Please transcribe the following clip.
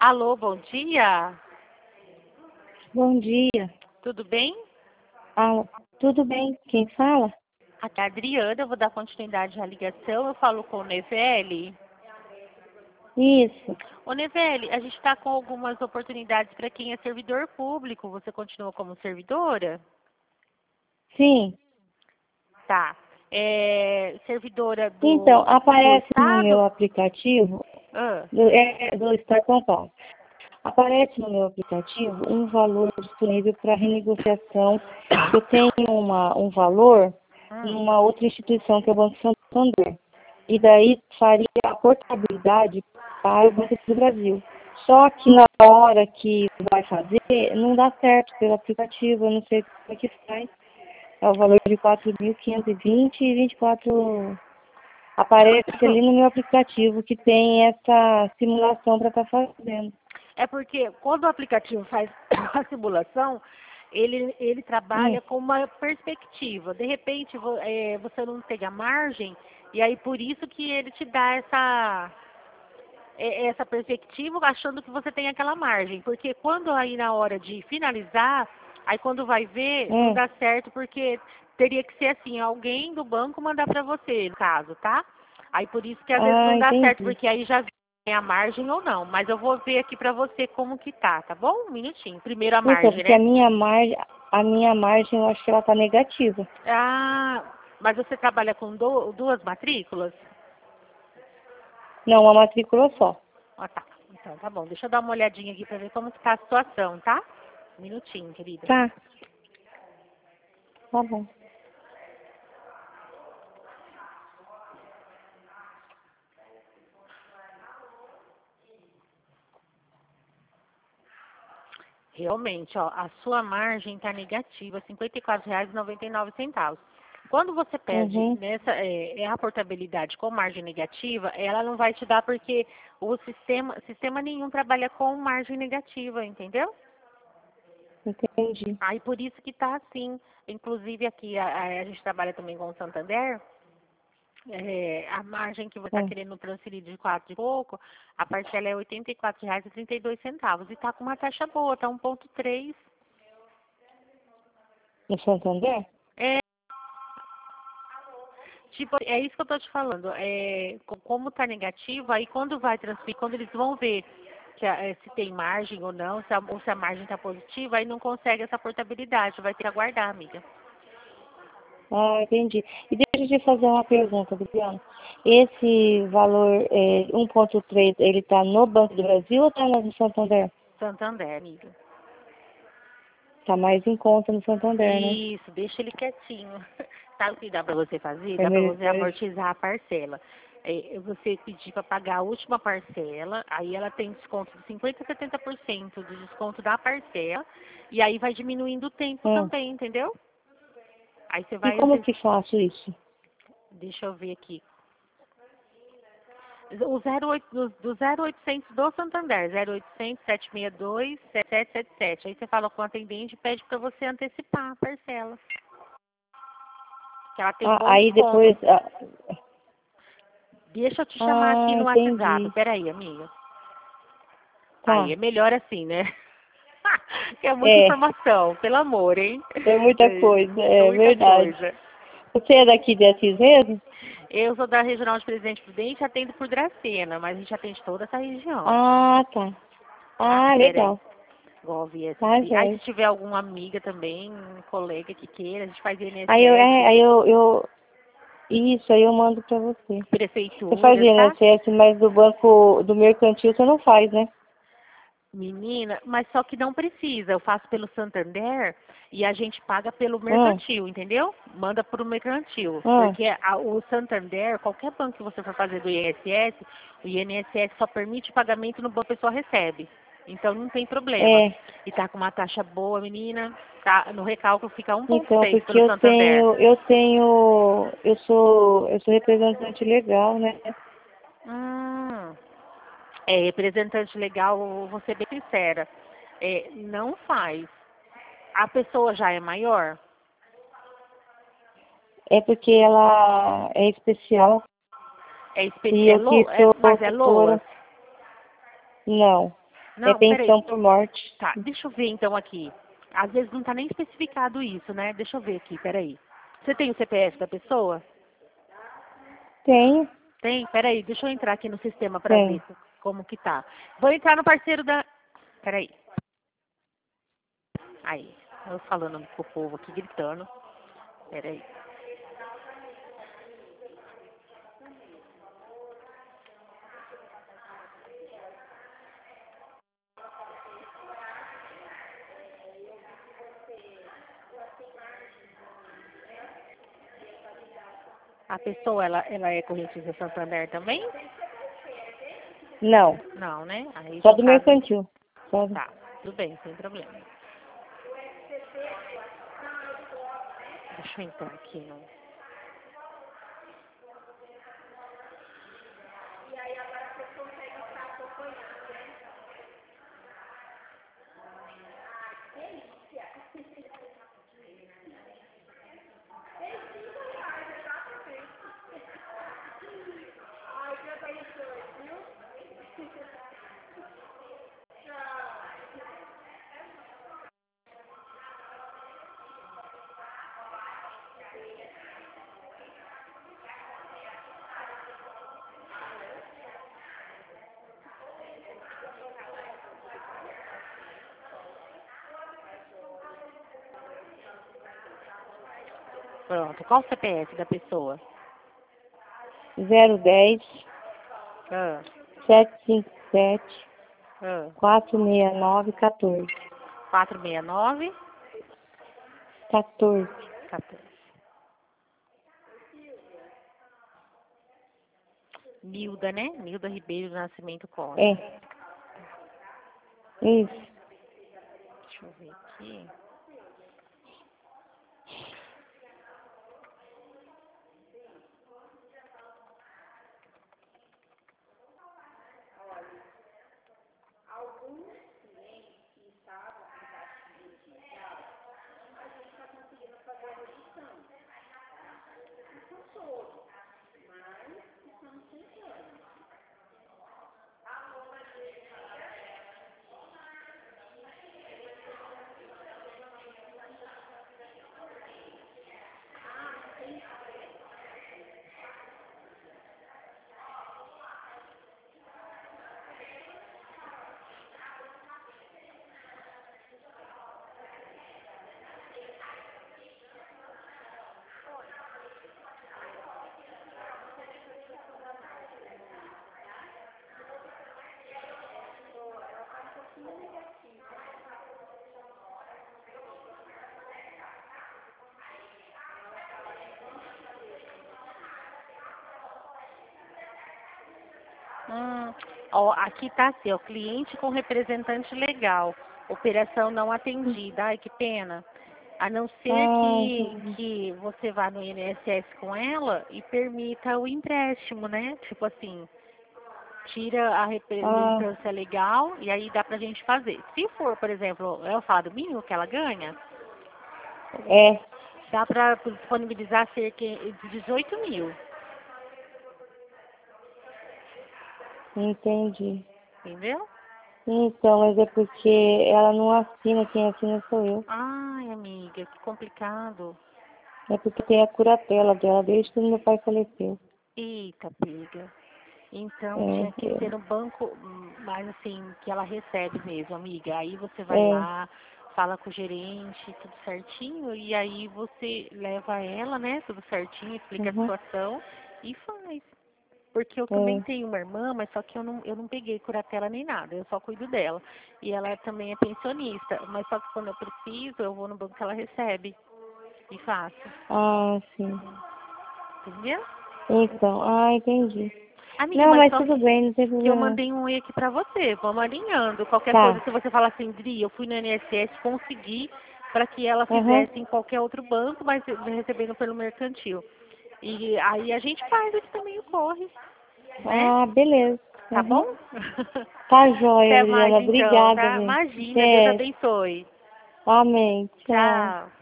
Alô, bom dia. Bom dia. Tudo bem? Ah, tudo bem? Quem fala? Aqui é a Adriana, eu vou dar continuidade à ligação. Eu falo com o Nevelli. Isso. Ô, Nevelli, a gente está com algumas oportunidades para quem é servidor público. Você continua como servidora? Sim. Tá. Servidora Então, do aparece no meu Estado? aplicativo Ah, do Estado de São Paulo. Aparece no meu aplicativo um valor disponível para renegociação. Eu tenho um valor hum. numa outra instituição, que é o Banco Santander. E daí faria a portabilidade para o Banco do Brasil. Só que na hora que vai fazer, não dá certo pelo aplicativo, eu não sei como é que faz. É o valor de 4.520 e 24. Aparece ali no meu aplicativo que tem essa simulação para estar fazendo. É porque quando o aplicativo faz a simulação, ele Hum. trabalha com uma perspectiva. De repente, você não tem a margem, e aí por isso que ele te dá essa perspectiva, achando que você tem aquela margem. Porque quando aí na hora de finalizar, aí quando vai ver, não Hum. dá certo, porque teria que ser assim, alguém do banco mandar para você, no caso, tá? Aí por isso que às vezes Ah, não dá certo, entendi. porque aí já tem a margem ou não. Mas eu vou ver aqui para você como que tá bom? Um minutinho. Primeiro a Então, margem, porque a né? minha margem, eu acho que ela tá negativa. Ah, mas você trabalha com duas matrículas? Não, uma matrícula só. Ah, tá. Então tá bom. Deixa eu dar uma olhadinha aqui para ver como que tá a situação, tá? Um minutinho, querida. Tá, tá bom. Realmente, ó, a sua margem está negativa, R$ 54,99. Quando você pede Uhum, a portabilidade com margem negativa, ela não vai te dar porque o sistema nenhum trabalha com margem negativa, entendeu? entendi. Aí por isso que está assim. Inclusive aqui a gente trabalha também com o Santander. A margem que você está Hum. querendo transferir de 4 e pouco, a parcela é R$ 84,32. E está com uma taxa boa, está 1,3. No Santander? É, tipo, é isso que eu tô te falando. Como tá negativo, aí quando vai transferir, quando eles vão ver se tem margem ou não, ou se a margem tá positiva, aí não consegue essa portabilidade. Vai ter que aguardar, amiga. Ah, entendi. E deixa eu te fazer uma pergunta, Adriana. Esse valor 1,3, ele tá no Banco do Brasil ou tá no Santander? Santander, amiga. Tá mais em conta no Santander, né? Isso, deixa ele quietinho. Sabe o que dá para você fazer? É Dá para você melhor. amortizar a parcela. Você pedir para pagar a última parcela, aí ela tem desconto de 50% a 70% do desconto da parcela, e aí vai diminuindo o tempo Hum. também, entendeu? Aí você E vai, como que faço isso? deixa eu ver aqui. O 08, do 0800 do Santander, 0800 762 7777. Aí você fala com o atendente e pede para você antecipar a parcela, que ela tem um Ah, bom aí depois. desconto. Deixa eu te chamar aqui Ah, no WhatsApp. entendi. Peraí, amiga. Aí Tá. é melhor assim, né? Que é muita É, informação, pelo amor, hein? é muita coisa, É é muita verdade. coisa. Você é daqui de Assis mesmo? Eu sou da Regional de Presidente Prudente e atendo por Dracena, mas a gente atende toda essa região, Ah, tá. tá? Ah, Peraí. legal. Igual Tá, VSP. Aí se joia. tiver alguma amiga também, um colega que queira, a gente faz Aí eu, é, INSS, aí eu, isso, aí eu mando pra você. Você faz prefeitura, tá? INSS, mas do banco, do mercantil você não faz, né? Menina, mas só que não precisa. Eu faço pelo Santander e a gente paga pelo Hum, mercantil, entendeu? Manda pro mercantil. hum. Porque o Santander, qualquer banco que você for fazer do INSS, o INSS só permite o pagamento no banco que a pessoa recebe. Então não tem problema. É, E tá com uma taxa boa, menina. Tá, no recálculo fica então, 1,6 porque pelo Santander. eu sou representante legal, né? Hum, representante legal, vou ser bem sincera. Não faz. A pessoa já é maior? É porque ela é especial e eu que sou Mas é tutora, LOAS? não. É Não, peraí. pensão por morte. Tá, deixa eu ver então aqui. Às vezes não tá nem especificado isso, né? Deixa eu ver aqui, peraí. Você tem o CPF da pessoa? Tenho, Tem? Peraí, deixa eu entrar aqui no sistema pra ver tenho. como que tá. Vou entrar no parceiro da... Peraí. Aí, eu falando com o povo aqui, gritando. Peraí. A pessoa, ela é correntista Santander também? Não, Não, né? Aí, só no do caso... mercantil. Só... Tá, tudo bem, sem problema. Deixa eu entrar aqui no... Pronto, qual o CPF da pessoa? 010 Ah, 757 ah. 469 14. 469 14. 14. Nilda, né? Nilda Ribeiro do Nascimento Costa. É. Isso. Deixa eu ver aqui. Ó, aqui tá assim, ó, cliente com representante legal. Operação não atendida. Ai, que pena. A não ser Ah, que, entendi. que você vá no INSS com ela e permita o empréstimo, né? Tipo assim, tira a Ah, representância legal e aí dá pra gente fazer. Se for, por exemplo, é o salário mínimo que ela ganha, é. dá pra disponibilizar cerca de 18 mil, Entendi. entendeu? Então, mas é porque ela não assina, quem assina sou eu. Ai, amiga, que complicado. É porque tem a curatela dela desde que meu pai faleceu. Eita, pega. Então tinha que ser É, no banco, mais assim, que ela recebe mesmo, amiga. Aí você vai é, lá, fala com o gerente, tudo certinho, e aí você leva ela, né, tudo certinho, explica a uhum, situação e faz. Porque eu também é. tenho uma irmã, mas só que eu não peguei curatela nem nada, eu só cuido dela. E ela também é pensionista, mas só que quando eu preciso, eu vou no banco que ela recebe e faço. Ah, sim. Entendeu? Então, entendi. Amiga, Não, mas mas só tudo bem, não tem que eu problema. mandei um oi aqui pra você. Vamos alinhando. Qualquer coisa, Tá. se você falar assim, Dri, eu fui no INSS, consegui para que ela Aham. fizesse em qualquer outro banco, mas recebendo pelo mercantil. E aí a gente faz aqui também o corre, né? Ah, beleza. Tá bom? Uhum. Tá joia, Até mais Adriana. então, Obrigada, tá? velho. Imagina, Deus Até. abençoe. Amém. Tchau. Tchau.